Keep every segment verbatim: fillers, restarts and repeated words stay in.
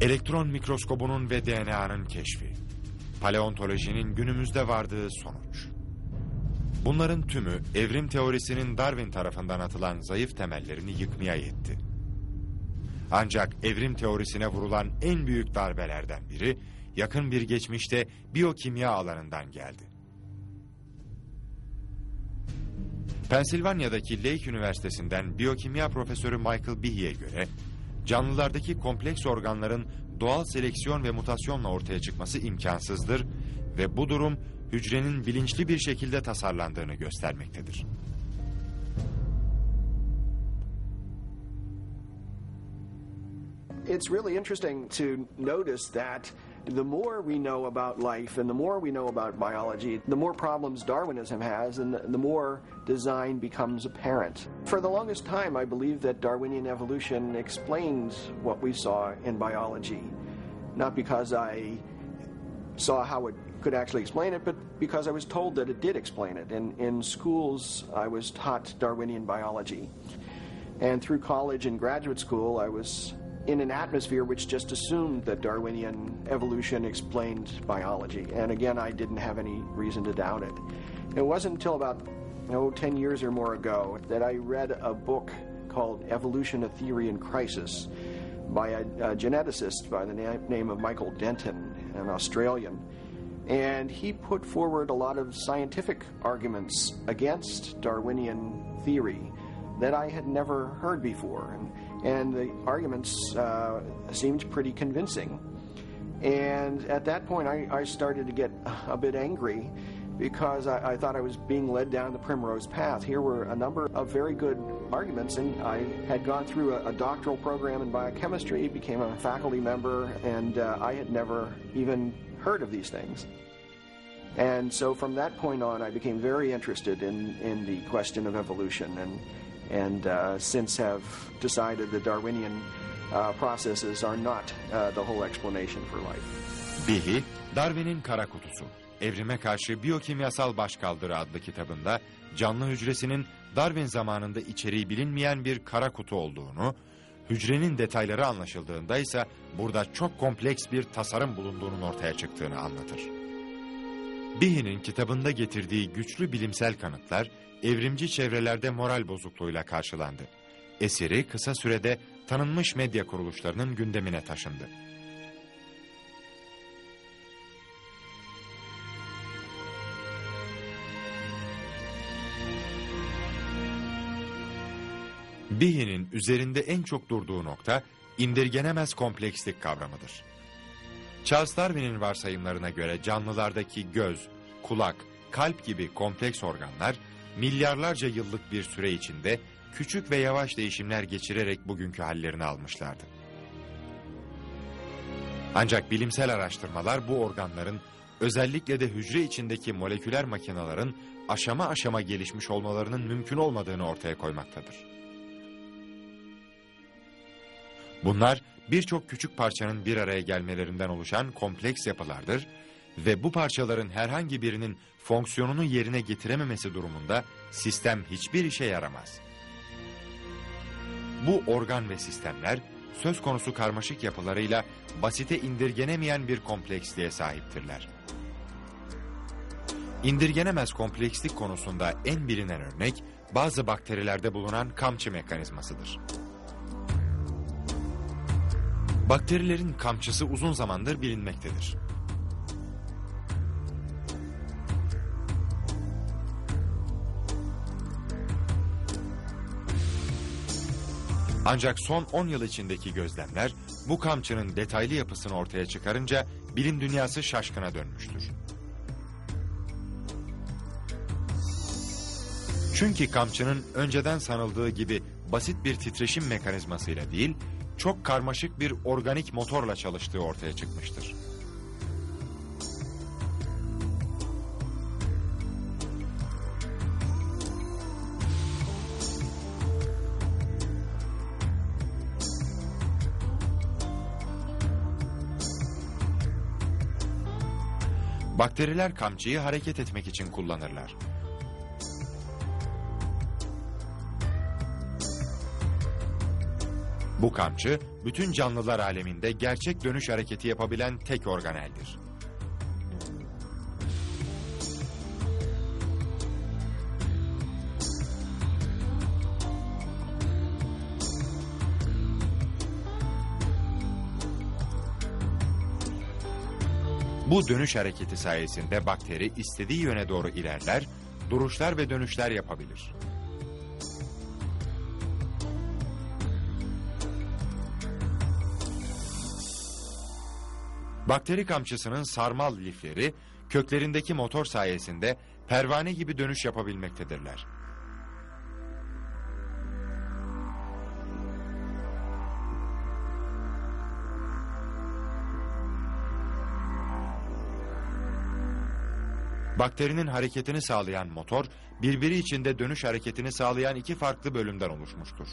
Elektron mikroskobunun ve D N A'nın keşfi. Paleontolojinin günümüzde vardığı sonuç. Bunların tümü evrim teorisinin Darwin tarafından atılan zayıf temellerini yıkmaya yetti. Ancak evrim teorisine vurulan en büyük darbelerden biri yakın bir geçmişte biyokimya alanından geldi. Pensilvanya'daki Lake Üniversitesi'nden biyokimya profesörü Michael Behe'ye göre canlılardaki kompleks organların doğal seleksiyon ve mutasyonla ortaya çıkması imkansızdır ve bu durum hücrenin bilinçli bir şekilde tasarlandığını göstermektedir. It's really interesting to notice that the more we know about life and the more we know about biology, the more problems Darwinism has and the more design becomes apparent. For the longest time, I believed that Darwinian evolution explains what we saw in biology. Not because I saw how it could actually explain it, but because I was told that it did explain it. In, in schools, I was taught Darwinian biology. And through college and graduate school, I was in an atmosphere which just assumed that Darwinian evolution explained biology. And again, I didn't have any reason to doubt it. It wasn't until about oh, ten years or more ago that I read a book called Evolution, A Theory in Crisis by a, a geneticist by the na name of Michael Denton, an Australian. And he put forward a lot of scientific arguments against Darwinian theory that I had never heard before. And, and the arguments uh, seemed pretty convincing. And at that point, I, I started to get a bit angry because I, I thought I was being led down the primrose path. Here were a number of very good arguments, and I had gone through a, a doctoral program in biochemistry, became a faculty member, and uh, I had never even heard of these things. And so from that point on, I became very interested in, in the question of evolution, and and uh, since have decided that Darwinian uh, processes are not uh, the whole explanation for life. Behe, Darwin'in Kara Kutusu, Evrime Karşı Biyokimyasal Başkaldırı adlı kitabında canlı hücresinin Darwin zamanında içeriği bilinmeyen bir kara kutu olduğunu, hücrenin detayları anlaşıldığında ise burada çok kompleks bir tasarım bulunduğunun ortaya çıktığını anlatır. Behe'nin kitabında getirdiği güçlü bilimsel kanıtlar, evrimci çevrelerde moral bozukluğuyla karşılandı. Eseri kısa sürede tanınmış medya kuruluşlarının gündemine taşındı. Behe'nin üzerinde en çok durduğu nokta, indirgenemez komplekslik kavramıdır. Charles Darwin'in varsayımlarına göre canlılardaki göz, kulak, kalp gibi kompleks organlar, milyarlarca yıllık bir süre içinde küçük ve yavaş değişimler geçirerek bugünkü hallerini almışlardı. Ancak bilimsel araştırmalar bu organların, özellikle de hücre içindeki moleküler makinelerin aşama aşama gelişmiş olmalarının mümkün olmadığını ortaya koymaktadır. Bunlar birçok küçük parçanın bir araya gelmelerinden oluşan kompleks yapılardır ve bu parçaların herhangi birinin fonksiyonunu yerine getirememesi durumunda sistem hiçbir işe yaramaz. Bu organ ve sistemler söz konusu karmaşık yapılarıyla basite indirgenemeyen bir kompleksliğe sahiptirler. İndirgenemez komplekslik konusunda en bilinen örnek bazı bakterilerde bulunan kamçı mekanizmasıdır. Bakterilerin kamçısı uzun zamandır bilinmektedir. Ancak son on yıl içindeki gözlemler bu kamçının detaylı yapısını ortaya çıkarınca bilim dünyası şaşkına dönmüştür. Çünkü kamçının önceden sanıldığı gibi basit bir titreşim mekanizmasıyla değil, çok karmaşık bir organik motorla çalıştığı ortaya çıkmıştır. Bakteriler kamçıyı hareket etmek için kullanırlar. Bu kamçı, bütün canlılar aleminde gerçek dönüş hareketi yapabilen tek organeldir. Bu dönüş hareketi sayesinde bakteri istediği yöne doğru ilerler, duruşlar ve dönüşler yapabilir. Bakteri kamçısının sarmal lifleri, köklerindeki motor sayesinde pervane gibi dönüş yapabilmektedirler. Bakterinin hareketini sağlayan motor, birbiri içinde dönüş hareketini sağlayan iki farklı bölümden oluşmuştur.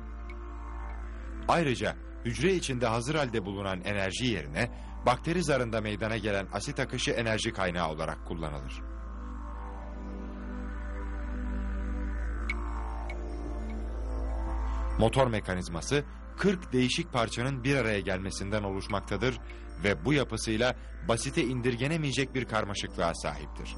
Ayrıca hücre içinde hazır halde bulunan enerji yerine, bakteri zarında meydana gelen asit akışı enerji kaynağı olarak kullanılır. Motor mekanizması, kırk değişik parçanın bir araya gelmesinden oluşmaktadır ve bu yapısıyla basite indirgenemeyecek bir karmaşıklığa sahiptir.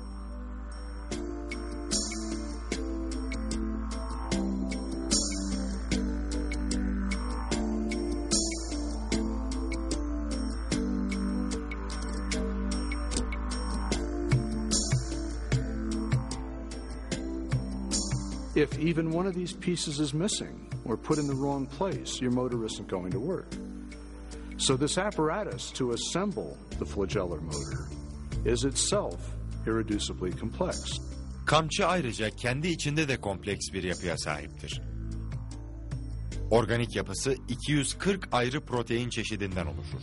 If even one of these pieces is missing or put in the wrong place, your motor isn't going to work. So this apparatus to assemble the flagellar motor is itself irreducibly complex. Kamçı ayrıca kendi içinde de kompleks bir yapıya sahiptir. Organik yapısı iki yüz kırk ayrı protein çeşidinden oluşur.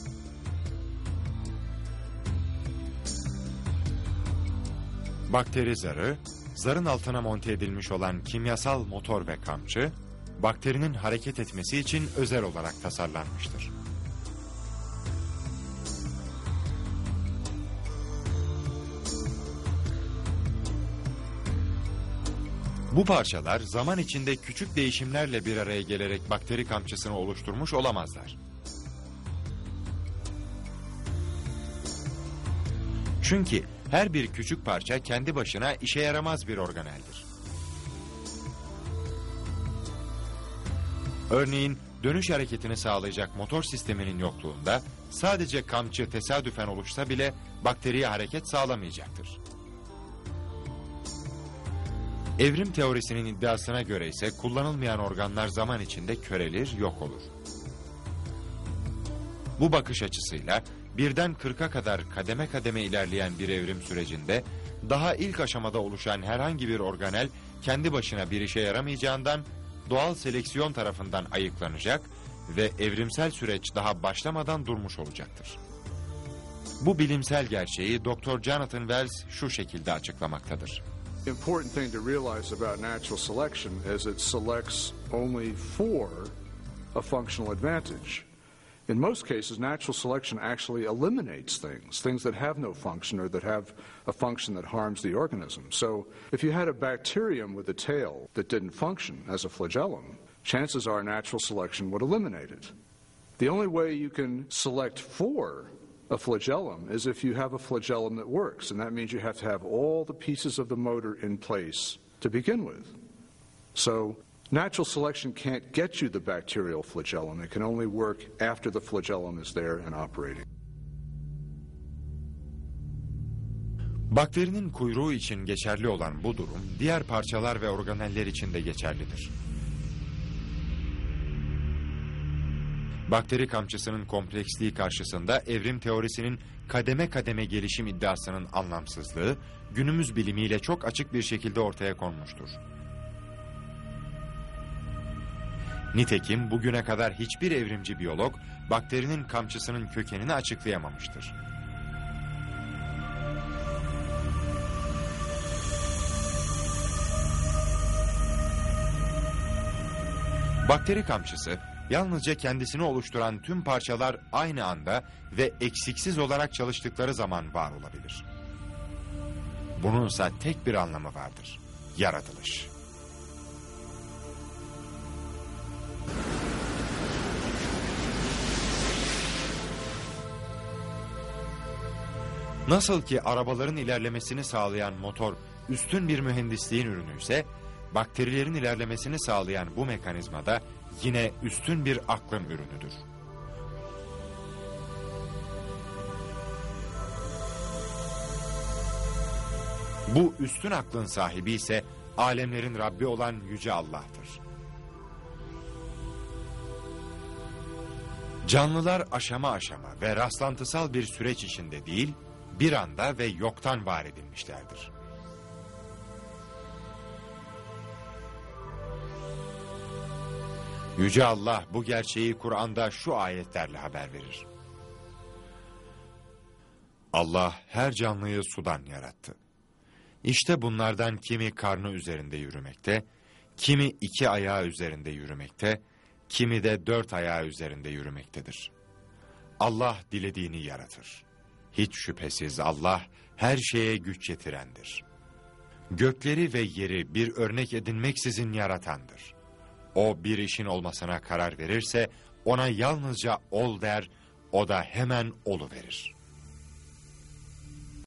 Bakteri zarı, zarın altına monte edilmiş olan kimyasal motor ve kamçı, bakterinin hareket etmesi için özel olarak tasarlanmıştır. Bu parçalar zaman içinde küçük değişimlerle bir araya gelerek bakteri kamçısını oluşturmuş olamazlar. Çünkü her bir küçük parça kendi başına işe yaramaz bir organeldir. Örneğin dönüş hareketini sağlayacak motor sisteminin yokluğunda sadece kamçı tesadüfen oluşsa bile bakteriye hareket sağlamayacaktır. Evrim teorisinin iddiasına göre ise kullanılmayan organlar zaman içinde körelir, yok olur. Bu bakış açısıyla birden kırka kadar kademe kademe ilerleyen bir evrim sürecinde daha ilk aşamada oluşan herhangi bir organel kendi başına bir işe yaramayacağından doğal seleksiyon tarafından ayıklanacak ve evrimsel süreç daha başlamadan durmuş olacaktır. Bu bilimsel gerçeği doktor Jonathan Wells şu şekilde açıklamaktadır. The important thing to realize about natural selection is it selects only for a functional advantage. In most cases, natural selection actually eliminates things, things that have no function or that have a function that harms the organism. So if you had a bacterium with a tail that didn't function as a flagellum, chances are natural selection would eliminate it. The only way you can select for a flagellum is if you have a flagellum that works, and that means you have to have all the pieces of the motor in place to begin with. So natural selection can't get you the bacterial flagellum. It can only work after the flagellum is there and operating. Bakterinin kuyruğu için geçerli olan bu durum, diğer parçalar ve organeller için de geçerlidir. Bakteri kamçısının kompleksliği karşısında evrim teorisinin kademe kademe gelişim iddiasının anlamsızlığı, günümüz bilimiyle çok açık bir şekilde ortaya konmuştur. Nitekim bugüne kadar hiçbir evrimci biyolog, bakterinin kamçısının kökenini açıklayamamıştır. Bakteri kamçısı, yalnızca kendisini oluşturan tüm parçalar aynı anda ve eksiksiz olarak çalıştıkları zaman var olabilir. Bununsa tek bir anlamı vardır: yaratılış. Nasıl ki arabaların ilerlemesini sağlayan motor üstün bir mühendisliğin ürünü ise, bakterilerin ilerlemesini sağlayan bu mekanizma da yine üstün bir aklın ürünüdür. Bu üstün aklın sahibi ise alemlerin Rabbi olan Yüce Allah'tır. Canlılar aşama aşama ve rastlantısal bir süreç içinde değil, bir anda ve yoktan var edilmişlerdir. Yüce Allah bu gerçeği Kur'an'da şu ayetlerle haber verir. Allah her canlıyı sudan yarattı. İşte bunlardan kimi karnı üzerinde yürümekte, kimi iki ayağı üzerinde yürümekte, kimi de dört ayağı üzerinde yürümektedir. Allah dilediğini yaratır. Hiç şüphesiz Allah her şeye güç yetirendir. Gökleri ve yeri bir örnek edinmeksizin yaratandır. O bir işin olmasına karar verirse ona yalnızca ol der, o da hemen oluverir.